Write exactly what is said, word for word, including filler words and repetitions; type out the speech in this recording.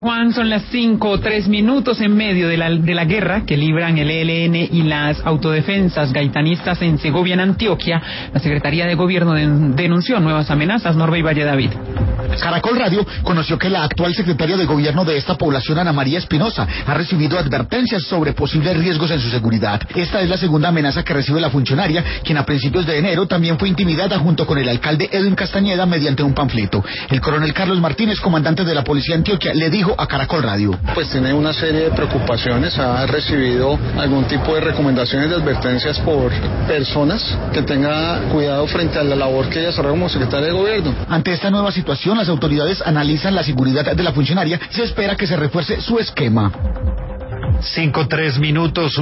Juan, son las cinco o tres minutos en medio de la, de la guerra que libran el E L N y las autodefensas gaitanistas en Segovia, en Antioquia. La Secretaría de Gobierno de, denunció nuevas amenazas. Norbe y Valle David. Caracol Radio conoció que la actual secretaria de Gobierno de esta población, Ana María Espinosa, ha recibido advertencias sobre posibles riesgos en su seguridad. Esta es la segunda amenaza que recibe la funcionaria, quien a principios de enero también fue intimidada junto con el alcalde Edwin Castañeda mediante un panfleto. El coronel Carlos Martínez, comandante de la Policía de Antioquia, le dijo a Caracol Radio: Pues tiene una serie de preocupaciones, ha recibido algún tipo de recomendaciones, de advertencias por personas que tenga cuidado frente a la labor que ella desarrolla como secretaria de Gobierno. Ante esta nueva situación, las autoridades analizan la seguridad de la funcionaria y se espera que se refuerce su esquema. Cinco, tres minutos.